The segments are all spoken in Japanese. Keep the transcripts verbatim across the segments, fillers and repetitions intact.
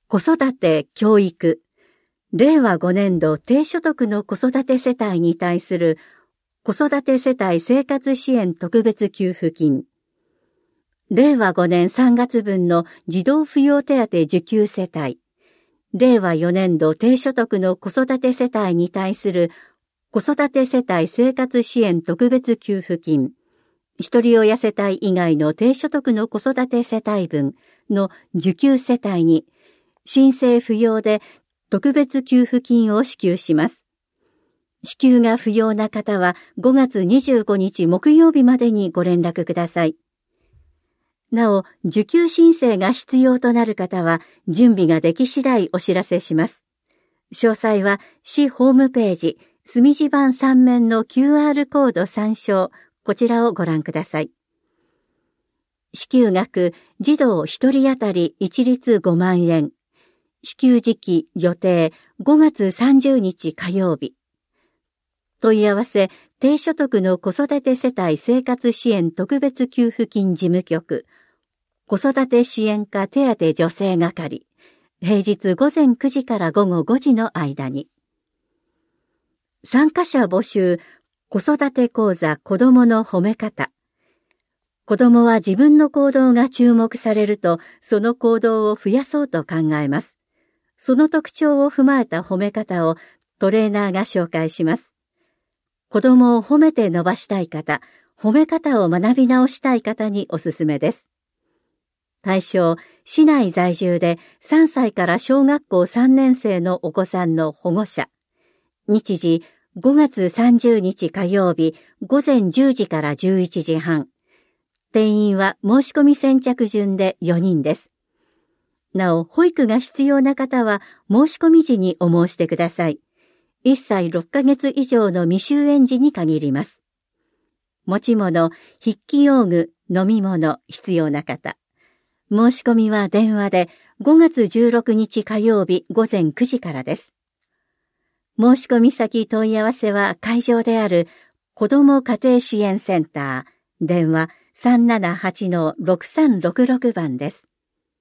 子育て・教育、れいわごねんど低所得の子育て世帯に対する子育て世帯生活支援特別給付金、れいわごねんさんがつぶんの児童扶養手当受給世帯、れいわよねんど低所得の子育て世帯に対する子育て世帯生活支援特別給付金、一人親世帯以外の低所得の子育て世帯分の受給世帯に、申請不要で特別給付金を支給します。支給が不要な方はごがつにじゅうごにち木曜日までにご連絡ください。なお、受給申請が必要となる方は準備ができ次第お知らせします。詳細は市ホームページ、墨字版さん面の キューアール コード参照、こちらをご覧ください。支給額、児童ひとり当たり一律ごまんえん。支給時期予定ごがつさんじゅうにち火曜日。問い合わせ、低所得の子育て世帯生活支援特別給付金事務局、子育て支援課手当助成係、平日ごぜんくじからごごごじの間に。参加者募集、子育て講座子どもの褒め方。子どもは自分の行動が注目されると、その行動を増やそうと考えます。その特徴を踏まえた褒め方をトレーナーが紹介します。子どもを褒めて伸ばしたい方、褒め方を学び直したい方におすすめです。対象、市内在住でさんさいから小学校さんねんせいのお子さんの保護者。日時、ごがつさんじゅうにち火曜日、ごぜんじゅうじからじゅういちじはん。定員は申し込み先着順でよにんです。なお、保育が必要な方は申し込み時にお申してください。いっさいろっかげつ以上の未就園児に限ります。持ち物、筆記用具、飲み物、必要な方。申し込みは電話でごがつじゅうろくにち火曜日ごぜんくじからです。申し込み先問い合わせは会場である子ども家庭支援センター、電話 さんななはちのろくさんろくろく 番です。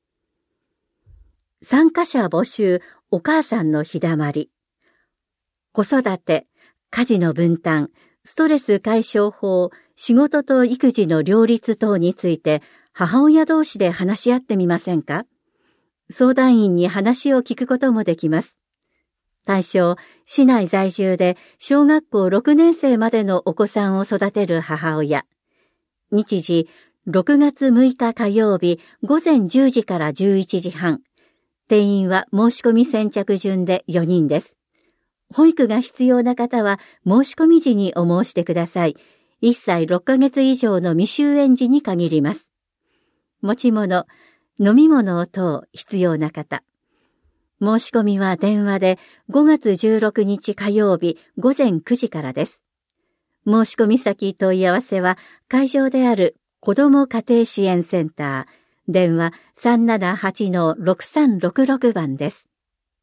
参加者募集、お母さんの日だまり。子育て、家事の分担、ストレス解消法、仕事と育児の両立等について母親同士で話し合ってみませんか？相談員に話を聞くこともできます。対象、市内在住で小学校ろくねんせいまでのお子さんを育てる母親。日時、ろくがつむいか火曜日ごぜんじゅうじからじゅういちじはん。定員は申し込み先着順でよにんです。保育が必要な方は申し込み時にお申してください。いっさいろっかげつ以上の未就園児に限ります。持ち物、飲み物等必要な方。申し込みは電話でごがつじゅうろくにち火曜日ごぜんくじからです。申し込み先問い合わせは会場である子ども家庭支援センター、電話 さんななはちのろくさんろくろく 番です。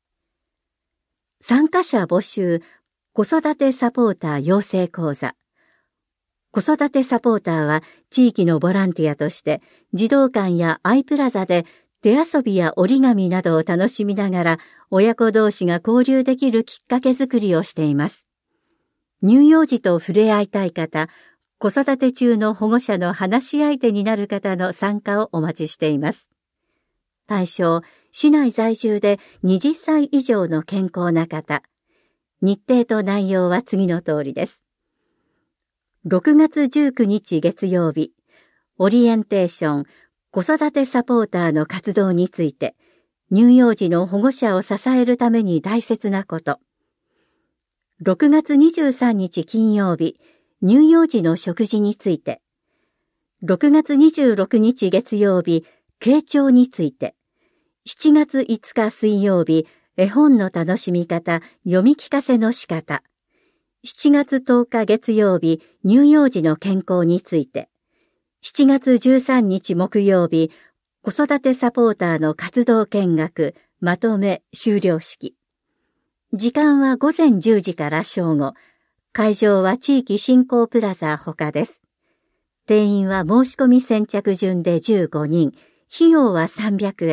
参加者募集、子育てサポーター養成講座。子育てサポーターは地域のボランティアとして児童館やアイプラザで手遊びや折り紙などを楽しみながら親子同士が交流できるきっかけ作りをしています。乳幼児と触れ合いたい方、子育て中の保護者の話し相手になる方の参加をお待ちしています。対象、市内在住ではたち以上の健康な方。日程と内容は次の通りです。ろくがつじゅうくにち月曜日、オリエンテーション、子育てサポーターの活動について、乳幼児の保護者を支えるために大切なこと。ろくがつにじゅうさんにち金曜日、乳幼児の食事について。ろくがつにじゅうろくにち月曜日、傾聴について。しちがついつか水曜日、絵本の楽しみ方、読み聞かせの仕方。しちがつとおか月曜日、乳幼児の健康について。しちがつじゅうさんにち木曜日、子育てサポーターの活動見学、まとめ、終了式。時間はごぜんじゅうじから正午。会場は地域振興プラザ他です。定員は申し込み先着順でじゅうごにん。費用はさんびゃくえん。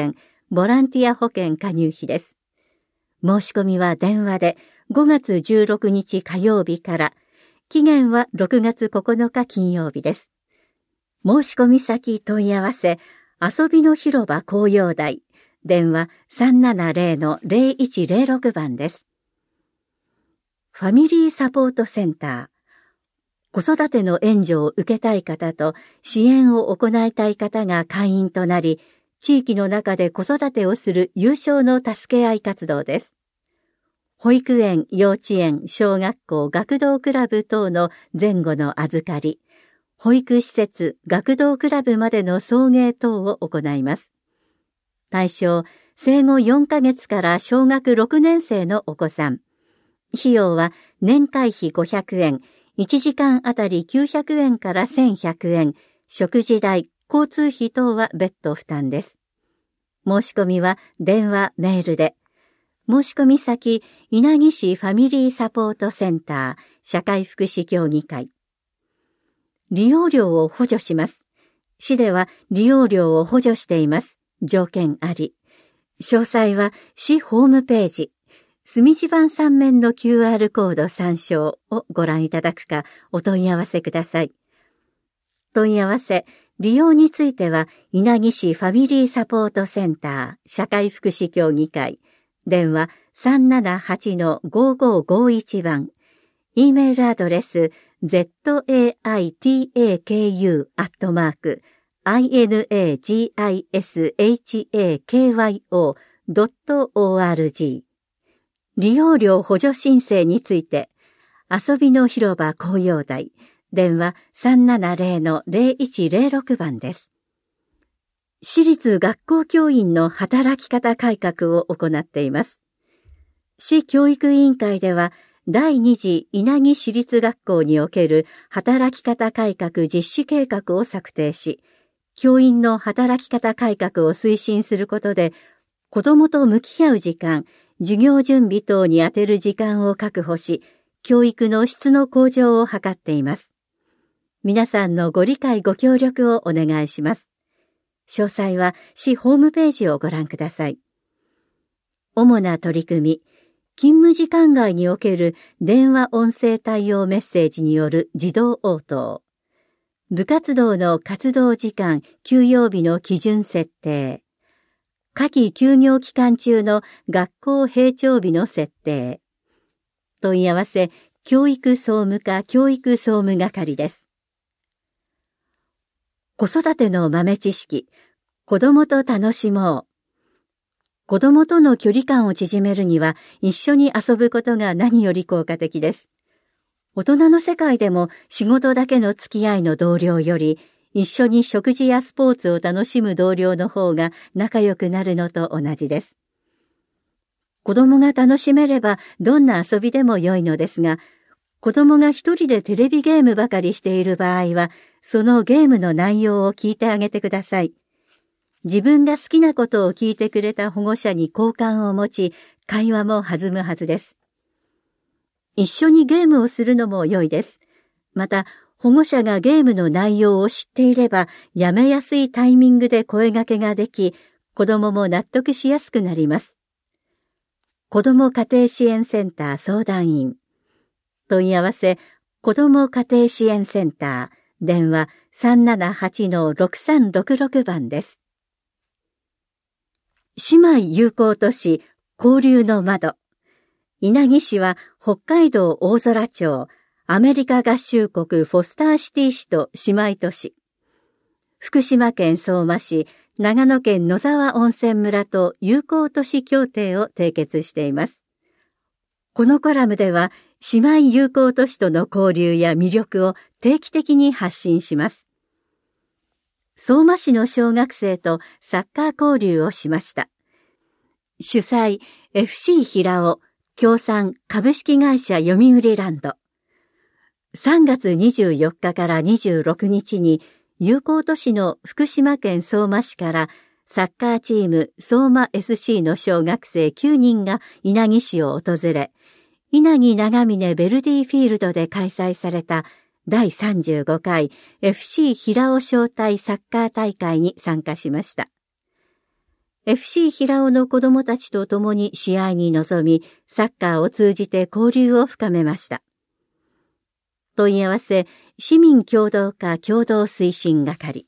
ボランティア保険加入費です。申し込みは電話でごがつじゅうろくにち火曜日から、期限はろくがつここのか金曜日です。申し込み先問い合わせ、遊びの広場紅葉台、電話 さんななゼロ のゼロいちゼロろく 番です。ファミリーサポートセンター。子育ての援助を受けたい方と支援を行いたい方が会員となり、地域の中で子育てをする有償の助け合い活動です。保育園、幼稚園、小学校、学童クラブ等の前後の預かり、保育施設、学童クラブまでの送迎等を行います。対象、生後よんかげつから小学ろくねん生のお子さん。費用は年会費ごひゃくえん、いちじかんあたりきゅうひゃくえんからせんひゃくえん、食事代、交通費等は別途負担です。申し込みは電話、メールで。申し込み先、稲城市ファミリーサポートセンター、社会福祉協議会。利用料を補助します。市では利用料を補助しています。条件あり。詳細は市ホームページ、墨地版さん面の キューアール コード参照をご覧いただくかお問い合わせください。問い合わせ、利用については稲城市ファミリーサポートセンター、社会福祉協議会。電話 さんななはちのごごごいち 番、e メールアドレス ゼットエーアイティーエーケーユー アットマーク インナギシャクヨ ドットオーアールジー。利用料補助申請について、遊びの広場紅葉台、電話 さんななゼロ のゼロいちゼロろく 番です。私立学校教員の働き方改革を行っています。市教育委員会では、だいに次稲城市立学校における働き方改革実施計画を策定し、教員の働き方改革を推進することで、子どもと向き合う時間、授業準備等に充てる時間を確保し、教育の質の向上を図っています。皆さんのご理解ご協力をお願いします。詳細は市ホームページをご覧ください。主な取り組み、勤務時間外における電話音声対応メッセージによる自動応答、部活動の活動時間、休養日の基準設定、夏季休業期間中の学校閉庁日の設定、問い合わせ、教育総務課教育総務係です。子育ての豆知識、子供と楽しもう。子供との距離感を縮めるには一緒に遊ぶことが何より効果的です。大人の世界でも仕事だけの付き合いの同僚より一緒に食事やスポーツを楽しむ同僚の方が仲良くなるのと同じです。子供が楽しめればどんな遊びでも良いのですが、子供が一人でテレビゲームばかりしている場合は、そのゲームの内容を聞いてあげてください。自分が好きなことを聞いてくれた保護者に好感を持ち、会話も弾むはずです。一緒にゲームをするのも良いです。また、保護者がゲームの内容を知っていれば、やめやすいタイミングで声掛けができ、子供も納得しやすくなります。子ども家庭支援センター相談員。問い合わせ、子ども家庭支援センター、電話 さんななはちのろくさんろくろく 番です。姉妹友好都市、交流の窓。稲城市は北海道大空町、アメリカ合衆国フォスターシティ市と姉妹都市。福島県相馬市、長野県野沢温泉村と友好都市協定を締結しています。このコラムでは、姉妹友好都市との交流や魅力を定期的に発信します。相馬市の小学生とサッカー交流をしました。主催 エフシー 平尾、協賛株式会社読売ランド。さんがつにじゅうよっかからにじゅうろくにちに友好都市の福島県相馬市からサッカーチーム相馬 エスシー の小学生きゅうにんが稲城市を訪れ、稲城長峰ベルディフィールドで開催されただいさんじゅうごかい エフシー 平尾招待サッカー大会に参加しました。 エフシー 平尾の子供たちと共に試合に臨み、サッカーを通じて交流を深めました。問い合わせ、市民協同課共同推進係。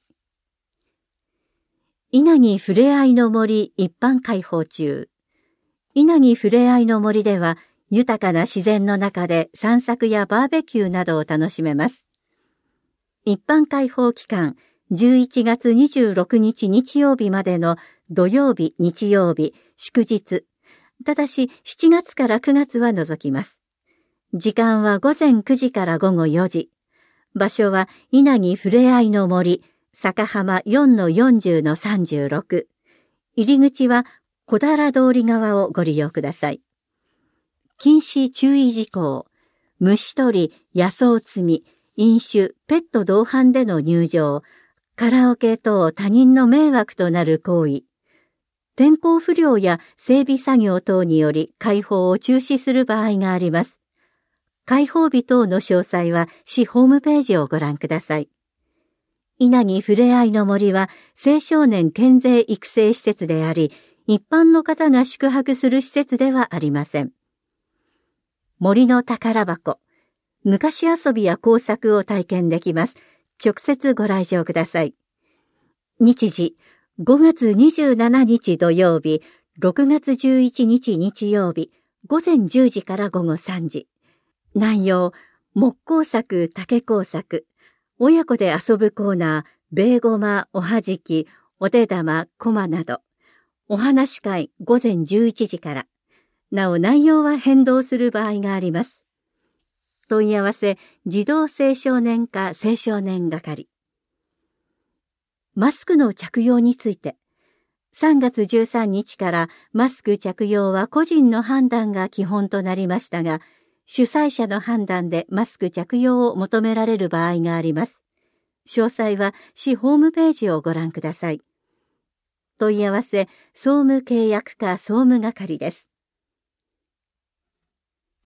稲城ふれあいの森一般開放中。稲城ふれあいの森では、豊かな自然の中で散策やバーベキューなどを楽しめます。一般開放期間、じゅういちがつにじゅうろくにち日曜日までの土曜日、日曜日、祝日。ただししちがつからくがつは除きます。時間はごぜんくじからごごよじ。場所は稲城ふれあいの森、坂浜 よんのよんじゅうのさんじゅうろく。入り口は小平通り側をご利用ください。禁止注意事項。虫取り、野草摘み、飲酒、ペット同伴での入場、カラオケ等他人の迷惑となる行為。天候不良や整備作業等により開放を中止する場合があります。開放日等の詳細は市ホームページをご覧ください。稲城ふれあいの森は青少年健全育成施設であり、一般の方が宿泊する施設ではありません。森の宝箱。昔遊びや工作を体験できます。直接ご来場ください。日時、ごがつにじゅうしちにち土曜日、ろくがつじゅういちにち日曜日、ごぜんじゅうじからごごさんじ。内容、木工作、竹工作、親子で遊ぶコーナー、ベーゴマ、おはじき、お手玉、コマなど。お話し会、ごぜんじゅういちじから。なお内容は変動する場合があります。問い合わせ、児童青少年課青少年係。マスクの着用について、さんがつじゅうさんにちからマスク着用は個人の判断が基本となりましたが、主催者の判断でマスク着用を求められる場合があります。詳細は市ホームページをご覧ください。問い合わせ、総務契約課総務係です。